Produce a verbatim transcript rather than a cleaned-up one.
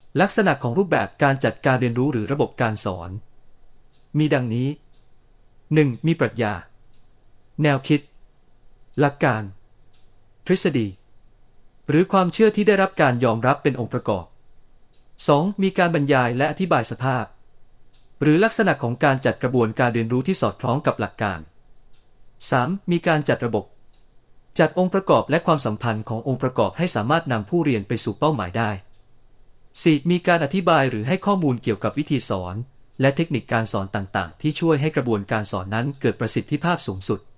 ลักษณะของรูปแบบการจัดการเรียนรู้หรือระบบการสอนมีดังนี้ หนึ่ง. มีปรัชญาแนวคิดหลักการทฤษฎีหรือความเชื่อที่ได้รับการยอมรับเป็นองค์ประกอบ สอง. มีการบรรยายและอธิบายสภาพหรือลักษณะของการจัดกระบวนการเรียนรู้ที่สอดคล้องกับหลักการ สาม. มีการจัดระบบจัดองค์ประกอบและความสัมพันธ์ขององค์ประกอบให้สามารถนำผู้เรียนไปสู่เป้าหมายได้ สี่. มีการอธิบายหรือให้ข้อมูลเกี่ยวกับวิธีสอนและเทคนิคการสอนต่างๆที่ช่วยให้กระบวนการสอนนั้นเกิดประสิทธิภาพสูงสุด